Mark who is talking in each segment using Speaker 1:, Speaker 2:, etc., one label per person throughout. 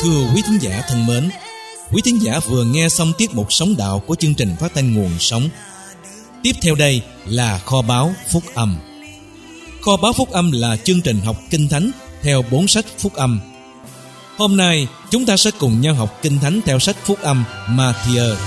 Speaker 1: Thưa quý thính giả thân mến, quý thính giả vừa nghe xong tiết mục Sống Đạo của chương trình phát thanh Nguồn Sống. Tiếp theo đây là Kho báu Phúc Âm. Kho báu Phúc Âm là chương trình học Kinh Thánh theo 4 sách Phúc Âm. Hôm nay chúng ta sẽ cùng nhau học Kinh Thánh theo sách Phúc Âm Ma-thi-ơ.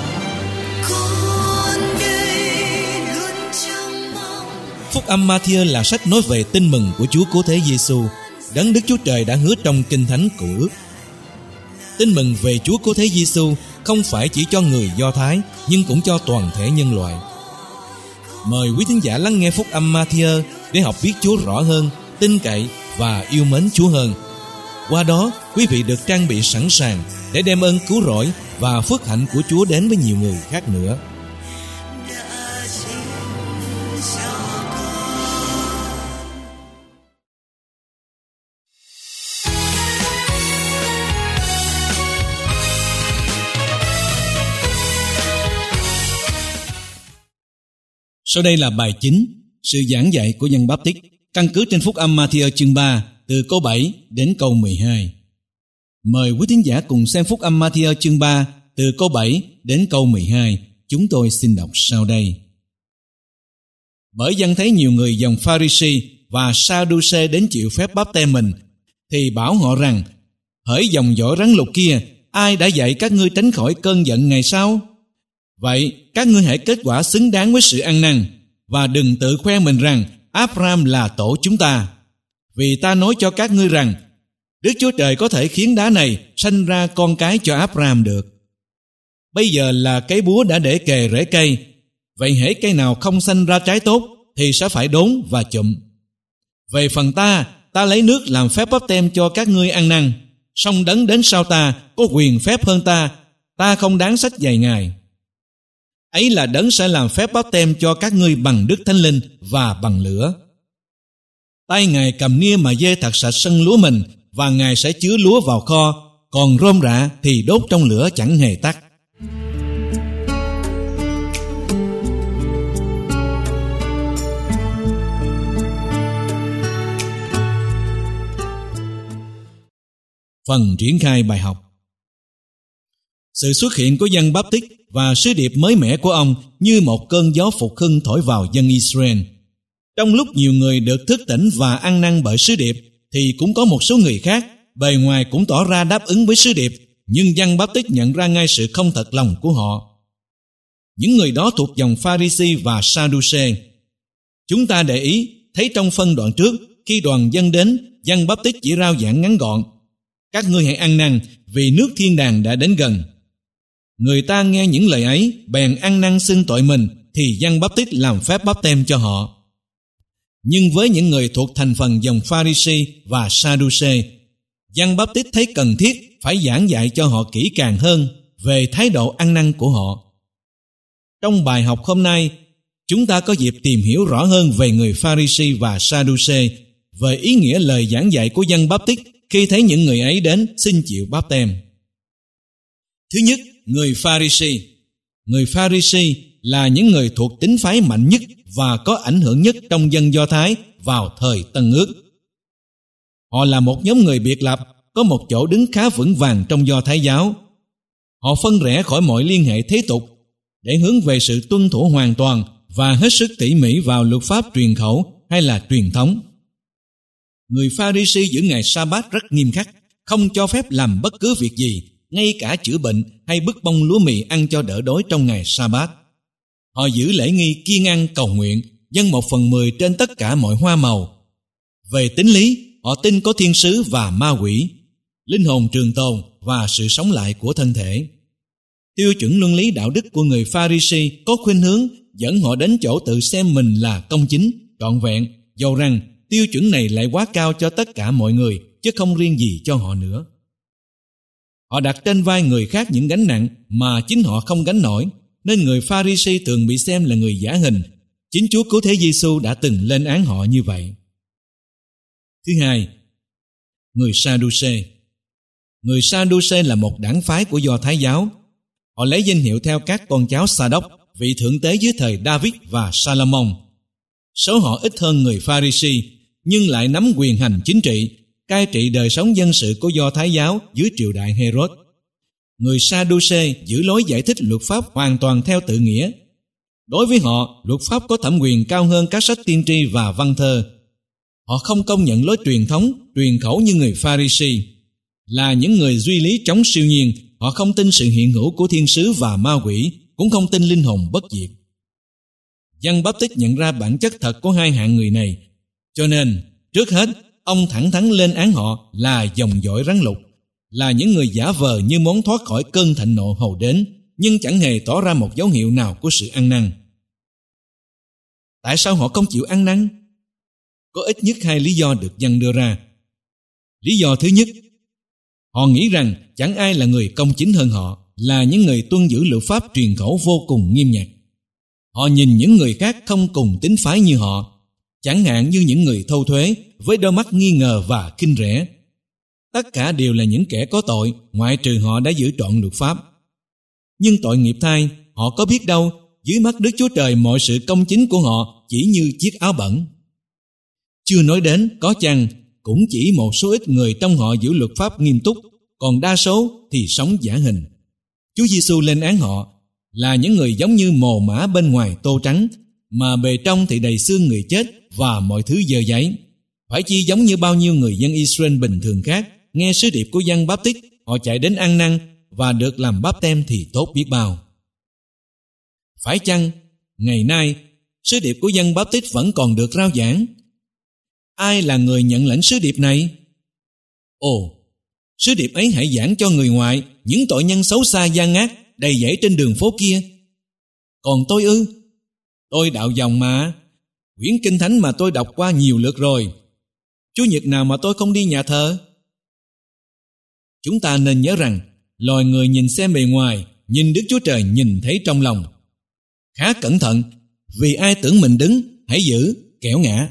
Speaker 1: Phúc Âm Ma-thi-ơ là sách nói về tin mừng của Chúa Cứu Thế Giêsu, Đấng Đức Chúa Trời đã hứa trong Kinh Thánh Cựu Ước. Tin mừng về Chúa Cứu Thế Giêsu không phải chỉ cho người Do Thái, nhưng cũng cho toàn thể nhân loại. Mời quý thính giả lắng nghe Phúc Âm Ma-thi-ơ để học biết Chúa rõ hơn, tin cậy và yêu mến Chúa hơn. Qua đó, quý vị được trang bị sẵn sàng để đem ơn cứu rỗi và phước hạnh của Chúa đến với nhiều người khác nữa. Sau đây là bài chính, sự giảng dạy của Giăng Báp-tít, căn cứ trên Phúc Âm Ma-thi-ơ chương 3, từ câu 7 đến câu 12. Mời quý thính giả cùng xem Phúc Âm Ma-thi-ơ chương 3, từ câu 7 đến câu 12. Chúng tôi xin đọc sau đây. Bởi Giăng thấy nhiều người dòng Pha-ri-si và Sa-đu-xê đến chịu phép báp-têm mình, thì bảo họ rằng: hỡi dòng dõi rắn lục kia, ai đã dạy các ngươi tránh khỏi cơn giận ngày sau? Vậy các ngươi hãy kết quả xứng đáng với sự ăn năn, và đừng tự khoe mình rằng Áp-ram là tổ chúng ta. Vì ta nói cho các ngươi rằng Đức Chúa Trời có thể khiến đá này sanh ra con cái cho Áp-ram được. Bây giờ là cái búa đã để kề rễ cây, vậy hễ cây nào không sanh ra trái tốt thì sẽ phải đốn và chụm. Về phần ta lấy nước làm phép báp-têm cho các ngươi ăn năn, song Đấng đến sau ta có quyền phép hơn ta không đáng xách giày Ngài. Ấy là Đấng sẽ làm phép báp-têm cho các ngươi bằng Đức Thánh Linh và bằng lửa. Tay Ngài cầm nia mà dê thật sạch sân lúa mình, và Ngài sẽ chứa lúa vào kho, còn rôm rạ thì đốt trong lửa chẳng hề tắt. Phần triển khai bài học. Sự xuất hiện của Giăng Báp-tít và sứ điệp mới mẻ của ông như một cơn gió phục hưng thổi vào dân Israel. Trong lúc nhiều người được thức tỉnh và ăn năn bởi sứ điệp, thì cũng có một số người khác bề ngoài cũng tỏ ra đáp ứng với sứ điệp, nhưng Giăng Báp-tít nhận ra ngay sự không thật lòng của họ. Những người đó thuộc dòng Pha-ri-si và Sa-đu-xê. Chúng ta để ý thấy trong phân đoạn trước, khi đoàn dân đến, Giăng Báp-tít chỉ rao giảng ngắn gọn: các ngươi hãy ăn năn, vì nước thiên đàng đã đến gần. Người ta nghe những lời ấy bèn ăn năn xưng tội mình, thì Giăng Báp-tít làm phép báp-têm cho họ. Nhưng với những người thuộc thành phần dòng Pha-ri-si và Sa-đu-xê, Giăng Báp-tít thấy cần thiết phải giảng dạy cho họ kỹ càng hơn về thái độ ăn năn của họ. Trong bài học hôm nay, chúng ta có dịp tìm hiểu rõ hơn về người Pha-ri-si và Sa-đu-xê, về ý nghĩa lời giảng dạy của Giăng Báp-tít khi thấy những người ấy đến xin chịu báp-têm. Thứ nhất, người Pha-ri-si. Người Pha-ri-si là những người thuộc tín phái mạnh nhất và có ảnh hưởng nhất trong dân Do Thái vào thời Tân Ước. Họ là một nhóm người biệt lập, có một chỗ đứng khá vững vàng trong Do Thái giáo. Họ phân rẽ khỏi mọi liên hệ thế tục để hướng về sự tuân thủ hoàn toàn và hết sức tỉ mỉ vào luật pháp truyền khẩu hay là truyền thống. Người Pha-ri-si giữ ngày Sa-bát rất nghiêm khắc, không cho phép làm bất cứ việc gì, ngay cả chữa bệnh hay bứt bông lúa mì ăn cho đỡ đói trong ngày Sa-bát. Họ giữ lễ nghi kiêng ăn cầu nguyện, dâng 1/10 trên tất cả mọi hoa màu. Về tính lý, họ tin có thiên sứ và ma quỷ, linh hồn trường tồn và sự sống lại của thân thể. Tiêu chuẩn luân lý đạo đức của người Pha-ri-si có khuynh hướng dẫn họ đến chỗ tự xem mình là công chính, trọn vẹn, dầu rằng tiêu chuẩn này lại quá cao cho tất cả mọi người, chứ không riêng gì cho họ nữa. Họ đặt trên vai người khác những gánh nặng mà chính họ không gánh nổi, nên người Pha-ri-si thường bị xem là người giả hình. Chính Chúa Cứu Thế Giêsu đã từng lên án họ như vậy. Thứ hai, người Sa-đu-xê. Người Sa-đu-xê là một đảng phái của Do Thái giáo. Họ lấy danh hiệu theo các con cháu Sa-đốc, vị thượng tế dưới thời David và Sa-la-môn. Số họ ít hơn người Pha-ri-si, nhưng lại nắm quyền hành chính trị, cai trị đời sống dân sự của Do Thái giáo dưới triều đại Herod. Người Sa-đu-xê giữ lối giải thích luật pháp hoàn toàn theo tự nghĩa. Đối với họ, luật pháp có thẩm quyền cao hơn các sách tiên tri và văn thơ. Họ không công nhận lối truyền thống, truyền khẩu như người Pha-ri-si. Là những người duy lý chống siêu nhiên, họ không tin sự hiện hữu của thiên sứ và ma quỷ, cũng không tin linh hồn bất diệt. Giăng Báp-tít nhận ra bản chất thật của hai hạng người này, cho nên trước hết ông thẳng thắn lên án họ là dòng dõi rắn lục, là những người giả vờ như muốn thoát khỏi cơn thịnh nộ hầu đến, nhưng chẳng hề tỏ ra một dấu hiệu nào của sự ăn năn. Tại sao họ không chịu ăn năn? Có ít nhất hai lý do được Giăng đưa ra. Lý do thứ nhất, họ nghĩ rằng chẳng ai là người công chính hơn họ, là những người tuân giữ luật pháp truyền khẩu vô cùng nghiêm ngặt. Họ nhìn những người khác không cùng tín phái như họ, chẳng hạn như những người thâu thuế với đôi mắt nghi ngờ và khinh rẻ. Tất cả đều là những kẻ có tội, ngoại trừ họ đã giữ trọn luật pháp. Nhưng tội nghiệp thay, họ có biết đâu, dưới mắt Đức Chúa Trời mọi sự công chính của họ chỉ như chiếc áo bẩn. Chưa nói đến, có chăng cũng chỉ một số ít người trong họ giữ luật pháp nghiêm túc, còn đa số thì sống giả hình. Chúa Giêsu lên án họ là những người giống như mồ mả bên ngoài tô trắng, mà bề trong thì đầy xương người chết và mọi thứ dơ dáy. Phải chi giống như bao nhiêu người dân Israel bình thường khác, nghe sứ điệp của Giăng Báp-tít, họ chạy đến ăn năn và được làm báp têm thì tốt biết bao. Phải chăng ngày nay sứ điệp của Giăng Báp-tít vẫn còn được rao giảng? Ai là người nhận lãnh sứ điệp này? Ồ, sứ điệp ấy hãy giảng cho người ngoại, những tội nhân xấu xa gian ác đầy dẫy trên đường phố kia. Còn tôi ư? Tôi đạo dòng mà. Quyển Kinh Thánh mà tôi đọc qua nhiều lượt rồi. Chủ nhật nào mà tôi không đi nhà thờ? Chúng ta nên nhớ rằng loài người nhìn xem bề ngoài, nhìn Đức Chúa Trời nhìn thấy trong lòng. Khá cẩn thận, vì ai tưởng mình đứng, hãy giữ, kẻo ngã.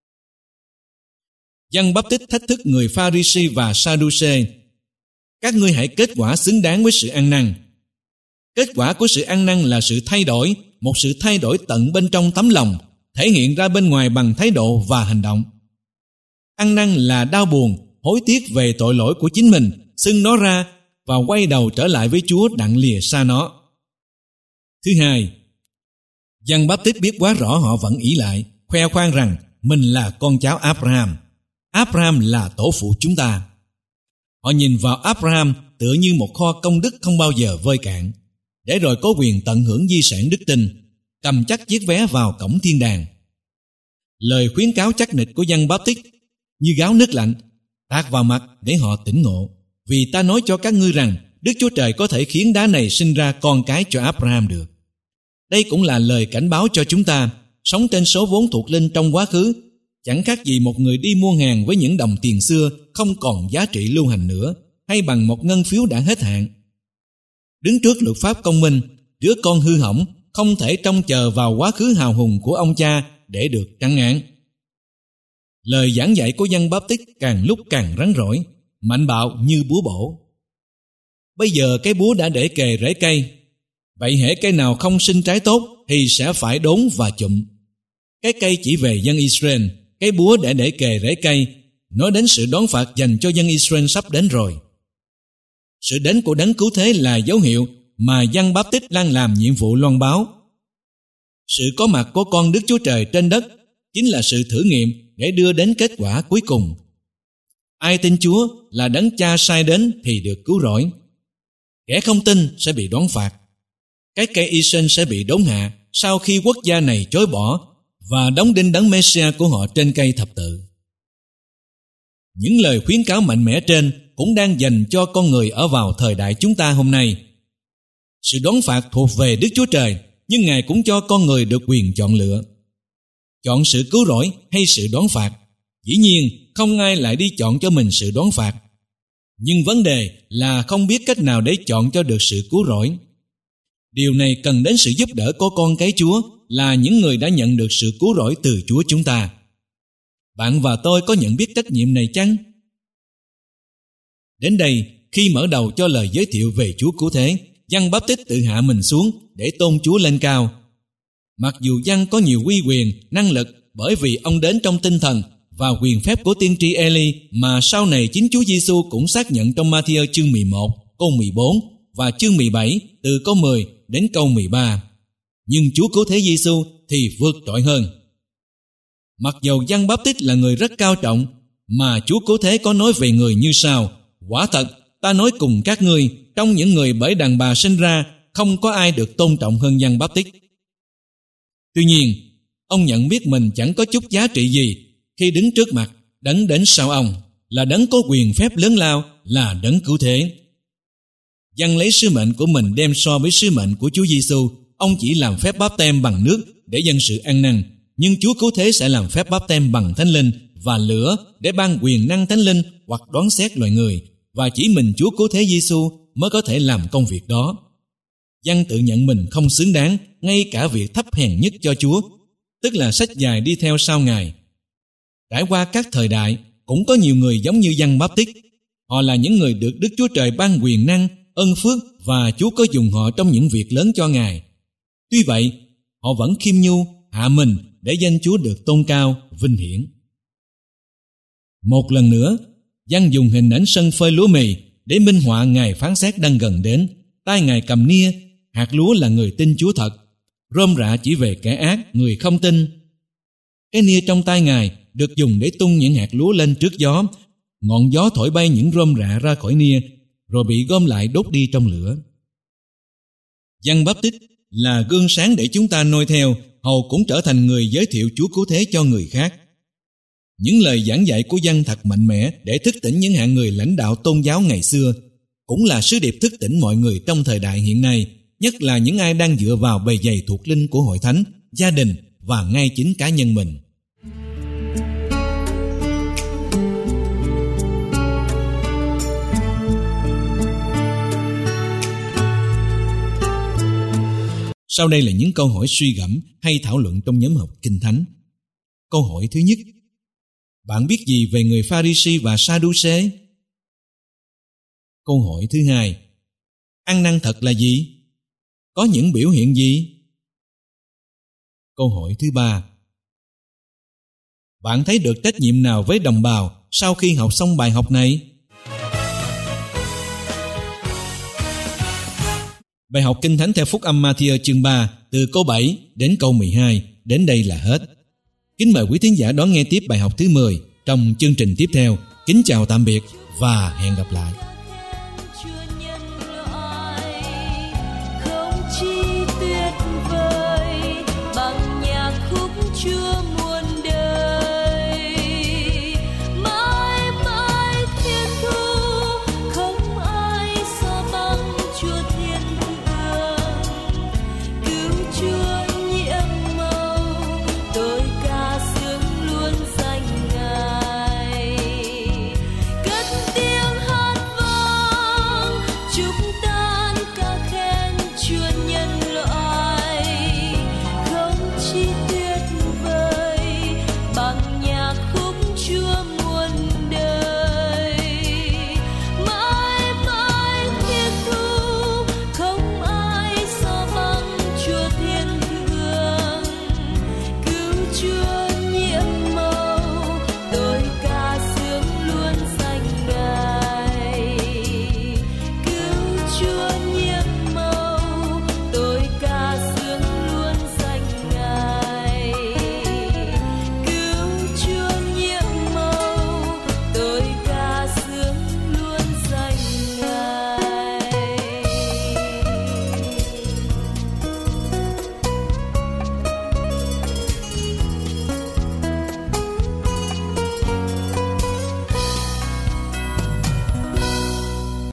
Speaker 1: Giăng Báp-tít thách thức người Pha-ri-si và Sa-đu-xê. Các ngươi hãy kết quả xứng đáng với sự ăn năn. Kết quả của sự ăn năn là sự thay đổi, một sự thay đổi tận bên trong tấm lòng, thể hiện ra bên ngoài bằng thái độ và hành động. Ăn năn là đau buồn, hối tiếc về tội lỗi của chính mình, xưng nó ra và quay đầu trở lại với Chúa đặng lìa xa nó. Thứ hai, Giăng Báp-tít biết quá rõ họ vẫn ỷ lại, khoe khoang rằng mình là con cháu Abraham. Abraham là tổ phụ chúng ta. Họ nhìn vào Abraham tựa như một kho công đức không bao giờ vơi cạn, để rồi có quyền tận hưởng di sản đức tin, cầm chắc chiếc vé vào cổng thiên đàng. Lời khuyến cáo chắc nịch của Giăng Báp-tít như gáo nước lạnh tạt vào mặt để họ tỉnh ngộ. Vì ta nói cho các ngươi rằng Đức Chúa Trời có thể khiến đá này sinh ra con cái cho Abraham được. Đây cũng là lời cảnh báo cho chúng ta sống trên số vốn thuộc linh trong quá khứ, chẳng khác gì một người đi mua hàng với những đồng tiền xưa không còn giá trị lưu hành nữa, hay bằng một ngân phiếu đã hết hạn. Đứng trước luật pháp công minh, đứa con hư hỏng không thể trông chờ vào quá khứ hào hùng của ông cha để được trắng án. Lời giảng dạy của Giăng Báp-tít càng lúc càng rắn rỏi, mạnh bạo như búa bổ. Bây giờ cái búa đã để kề rễ cây, vậy hễ cây nào không sinh trái tốt thì sẽ phải đốn và chụm. Cái cây chỉ về dân Israel, cái búa để kề rễ cây, nói đến sự đón phạt dành cho dân Israel sắp đến rồi. Sự đến của đấng cứu thế là dấu hiệu mà Giăng Báp-tít đang làm nhiệm vụ loan báo. Sự có mặt của con Đức Chúa Trời trên đất chính là sự thử nghiệm để đưa đến kết quả cuối cùng. Ai tin Chúa là đấng Cha sai đến thì được cứu rỗi. Kẻ không tin sẽ bị đoán phạt. Cái cây y sinh sẽ bị đốn hạ sau khi quốc gia này chối bỏ và đóng đinh đấng Messiah của họ trên cây thập tự. Những lời khuyến cáo mạnh mẽ trên cũng đang dành cho con người ở vào thời đại chúng ta hôm nay. Sự đoán phạt thuộc về Đức Chúa Trời, nhưng Ngài cũng cho con người được quyền chọn lựa. Chọn sự cứu rỗi hay sự đoán phạt? Dĩ nhiên, không ai lại đi chọn cho mình sự đoán phạt. Nhưng vấn đề là không biết cách nào để chọn cho được sự cứu rỗi. Điều này cần đến sự giúp đỡ của con cái Chúa, là những người đã nhận được sự cứu rỗi từ Chúa chúng ta. Bạn và tôi có nhận biết trách nhiệm này chăng? Đến đây, khi mở đầu cho lời giới thiệu về Chúa cứu thế, Giăng Báp-tít tự hạ mình xuống để tôn Chúa lên cao. Mặc dù Giăng có nhiều uy quyền, năng lực bởi vì ông đến trong tinh thần và quyền phép của tiên tri Eli mà sau này chính Chúa Giêsu cũng xác nhận trong Ma-thi-ơ chương 11 câu 14 và chương 17 từ câu 10 đến câu 13. Nhưng Chúa Cứu Thế Giêsu thì vượt trội hơn. Mặc dầu Giăng Báp-tít là người rất cao trọng, mà Chúa Cứu Thế có nói về người như sau: quả thật, ta nói cùng các ngươi, trong những người bởi đàn bà sinh ra, không có ai được tôn trọng hơn Giăng Báp-tít. Tuy nhiên, ông nhận biết mình chẳng có chút giá trị gì khi đứng trước mặt đấng đến sau ông, là đấng có quyền phép lớn lao, là đấng cứu thế. Giăng lấy sứ mệnh của mình đem so với sứ mệnh của Chúa Giêsu. Ông chỉ làm phép báp têm bằng nước để dân sự ăn năn, nhưng Chúa Cứu Thế sẽ làm phép báp têm bằng Thánh Linh và lửa để ban quyền năng Thánh Linh hoặc đoán xét loài người, và chỉ mình Chúa Cứu Thế Giêsu mới có thể làm công việc đó. Giăng tự nhận mình không xứng đáng ngay cả việc thấp hèn nhất cho Chúa, tức là xách giày đi theo sau Ngài. Trải qua các thời đại, cũng có nhiều người giống như Giăng Báp-tít. Họ là những người được Đức Chúa Trời ban quyền năng, ân phước, và Chúa có dùng họ trong những việc lớn cho Ngài. Tuy vậy, họ vẫn khiêm nhu, hạ mình để danh Chúa được tôn cao, vinh hiển. Một lần nữa, Giăng dùng hình ảnh sân phơi lúa mì để minh họa ngày phán xét đang gần đến. Tay Ngài cầm nia, hạt lúa là người tin Chúa thật, rơm rạ chỉ về kẻ ác, người không tin. Cái nia trong tay Ngài được dùng để tung những hạt lúa lên trước gió. Ngọn gió thổi bay những rơm rạ ra khỏi nia, rồi bị gom lại đốt đi trong lửa. Giăng Báp-tít là gương sáng để chúng ta noi theo, hầu cũng trở thành người giới thiệu Chúa Cứu Thế cho người khác. Những lời giảng dạy của Giăng thật mạnh mẽ để thức tỉnh những hạng người lãnh đạo tôn giáo ngày xưa, cũng là sứ điệp thức tỉnh mọi người trong thời đại hiện nay, nhất là những ai đang dựa vào bề dày thuộc linh của hội thánh, gia đình và ngay chính cá nhân mình. Sau đây là những câu hỏi suy gẫm hay thảo luận trong nhóm học Kinh Thánh. Câu hỏi thứ nhất: bạn biết gì về người Pha-ri-si và Sa-đu-xê? Câu hỏi thứ hai: ăn năn thật là gì? Có những biểu hiện gì? Câu hỏi thứ ba: bạn thấy được trách nhiệm nào với đồng bào sau khi học xong bài học này? Bài học Kinh Thánh theo Phúc âm Ma-thi-ơ chương 3 từ câu 7 đến câu 12 đến đây là hết. Kính mời quý thính giả đón nghe tiếp bài học thứ 10 trong chương trình tiếp theo. Kính chào tạm biệt và hẹn gặp lại.